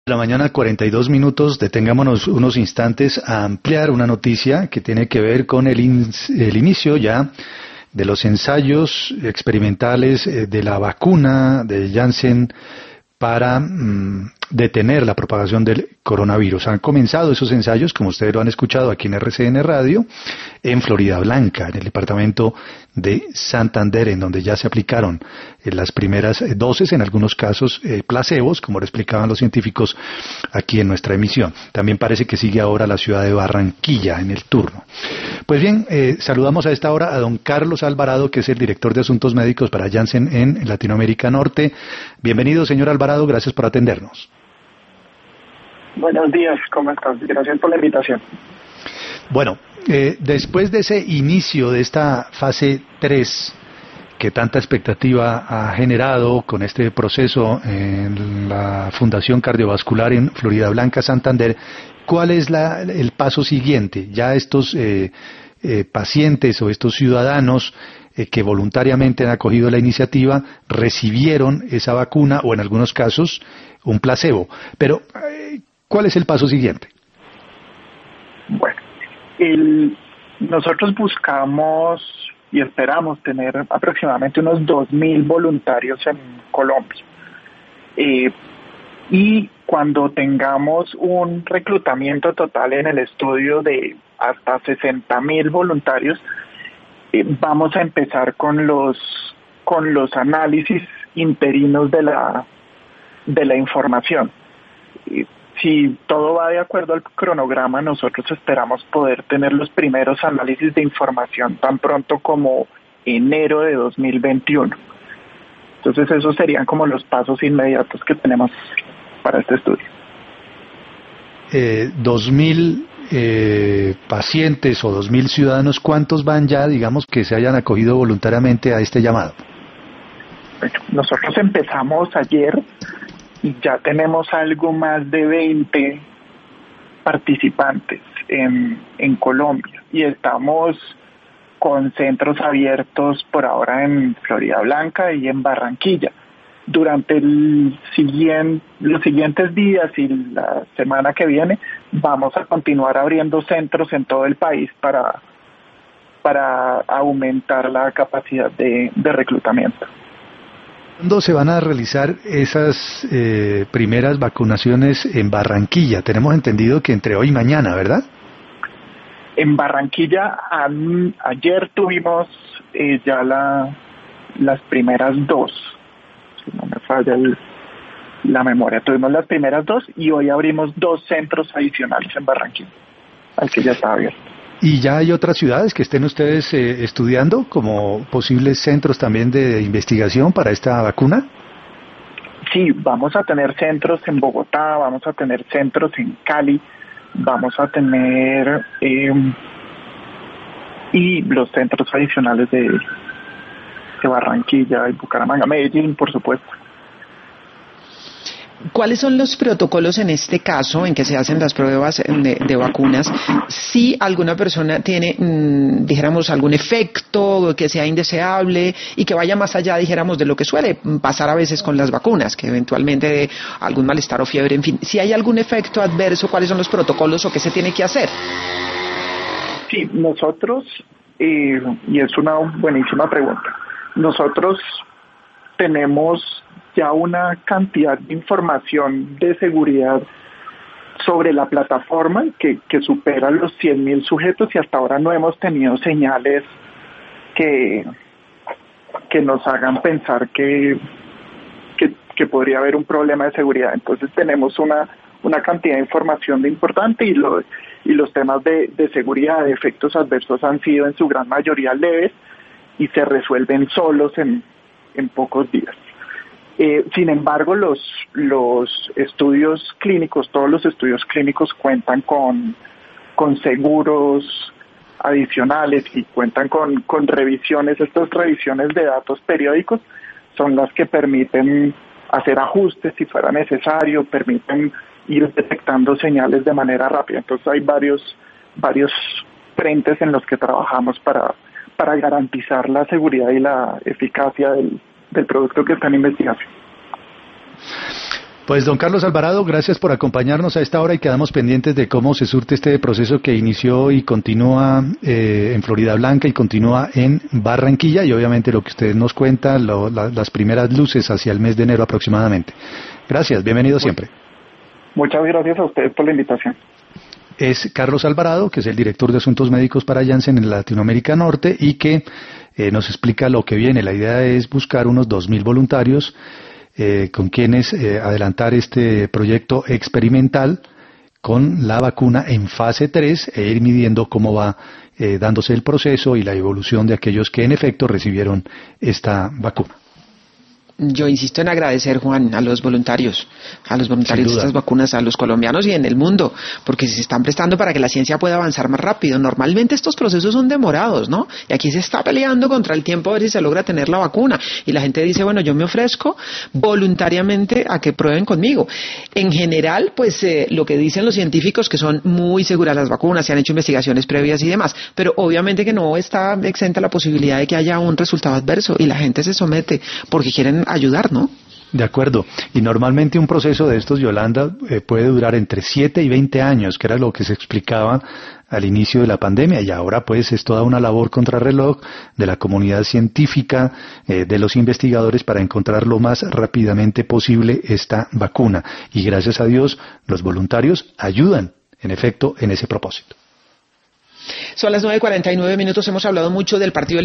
De la mañana, 42 minutos, detengámonos unos instantes a ampliar una noticia que tiene que ver con el inicio ya de los ensayos experimentales de la vacuna de Janssen para detener la propagación del coronavirus. Han comenzado esos ensayos, como ustedes lo han escuchado aquí en RCN Radio, en Florida Blanca, en el departamento de Santander, en donde ya se aplicaron las primeras dosis, en algunos casos placebos, como lo explicaban los científicos aquí en nuestra emisión. También parece que sigue ahora la ciudad de Barranquilla en el turno. Pues bien, saludamos a esta hora a don Carlos Alvarado, que es el director de Asuntos Médicos para Janssen en Latinoamérica Norte. Bienvenido, señor Alvarado, gracias por atendernos. Buenos días, ¿cómo estás? Gracias por la invitación. Bueno, después de ese inicio de esta fase 3, que tanta expectativa ha generado con este proceso en la Fundación Cardiovascular en Florida Blanca, Santander, ¿cuál es el paso siguiente? Ya estos pacientes o estos ciudadanos que voluntariamente han acogido la iniciativa recibieron esa vacuna o en algunos casos un placebo. Pero, ¿cuál es el paso siguiente? Bueno, nosotros buscamos y esperamos tener aproximadamente unos 2.000 voluntarios en Colombia. Y cuando tengamos un reclutamiento total en el estudio de hasta 60.000 voluntarios, vamos a empezar con los análisis interinos de la información. Si todo va de acuerdo al cronograma, nosotros esperamos poder tener los primeros análisis de información tan pronto como enero de 2021. Entonces esos serían como los pasos inmediatos que tenemos para este estudio. 2.000 pacientes o 2.000 ciudadanos, ¿cuántos van ya, digamos, que se hayan acogido voluntariamente a este llamado? Bueno, nosotros empezamos ayer y ya tenemos algo más de 20 participantes en Colombia y estamos con centros abiertos por ahora en Florida Blanca y en Barranquilla. Durante los siguientes días y la semana que viene vamos a continuar abriendo centros en todo el país para aumentar la capacidad de reclutamiento. ¿Cuándo se van a realizar esas primeras vacunaciones en Barranquilla? Tenemos entendido que entre hoy y mañana, ¿verdad? En Barranquilla ayer tuvimos ya las primeras dos, si no me falla la memoria, tuvimos las primeras dos y hoy abrimos 2 centros adicionales en Barranquilla, al que ya está abierto. ¿Y ya hay otras ciudades que estén ustedes estudiando como posibles centros también de investigación para esta vacuna? Sí, vamos a tener centros en Bogotá, vamos a tener centros en Cali, vamos a tener y los centros adicionales de Barranquilla y Bucaramanga, Medellín, por supuesto. ¿Cuáles son los protocolos en este caso en que se hacen las pruebas de vacunas? Si alguna persona tiene, dijéramos, algún efecto que sea indeseable y que vaya más allá, dijéramos, de lo que suele pasar a veces con las vacunas, que eventualmente algún malestar o fiebre, en fin, si hay algún efecto adverso, ¿cuáles son los protocolos o qué se tiene que hacer? Sí, nosotros, y es una buenísima pregunta, nosotros tenemos ya una cantidad de información de seguridad sobre la plataforma que supera los 100.000 sujetos y hasta ahora no hemos tenido señales que nos hagan pensar que podría haber un problema de seguridad. Entonces tenemos una cantidad de información importante y los temas de seguridad, de efectos adversos han sido en su gran mayoría leves y se resuelven solos en pocos días. Sin embargo, los estudios clínicos, todos los estudios clínicos cuentan con seguros adicionales y cuentan con revisiones. Estas revisiones de datos periódicos son las que permiten hacer ajustes si fuera necesario, permiten ir detectando señales de manera rápida. Entonces hay varios frentes en los que trabajamos para garantizar la seguridad y la eficacia del producto que está en investigación. Pues don Carlos Alvarado, gracias por acompañarnos a esta hora y quedamos pendientes de cómo se surte este proceso que inició y continúa en Florida Blanca y continúa en Barranquilla y obviamente lo que usted nos cuenta, las primeras luces hacia el mes de enero aproximadamente. Gracias, bienvenido siempre. Muchas gracias a ustedes por la invitación. Es Carlos Alvarado, que es el director de Asuntos Médicos para Janssen en Latinoamérica Norte y que nos explica lo que viene. La idea es buscar unos 2.000 voluntarios con quienes adelantar este proyecto experimental con la vacuna en fase 3 e ir midiendo cómo va dándose el proceso y la evolución de aquellos que en efecto recibieron esta vacuna. Yo insisto en agradecer, Juan, a los voluntarios de estas vacunas, a los colombianos y en el mundo, porque se están prestando para que la ciencia pueda avanzar más rápido. Normalmente estos procesos son demorados, ¿no? Y aquí se está peleando contra el tiempo a ver si se logra tener la vacuna. Y la gente dice, bueno, yo me ofrezco voluntariamente a que prueben conmigo. En general, pues lo que dicen los científicos que son muy seguras las vacunas, se han hecho investigaciones previas y demás, pero obviamente que no está exenta la posibilidad de que haya un resultado adverso y la gente se somete porque quieren ayudar, ¿no? De acuerdo. Y normalmente un proceso de estos, Yolanda, puede durar entre 7 y 20 años, que era lo que se explicaba al inicio de la pandemia, y ahora pues es toda una labor contrarreloj de la comunidad científica, de los investigadores para encontrar lo más rápidamente posible esta vacuna. Y gracias a Dios, los voluntarios ayudan, en efecto, en ese propósito. Son las 9:49 minutos, hemos hablado mucho del partido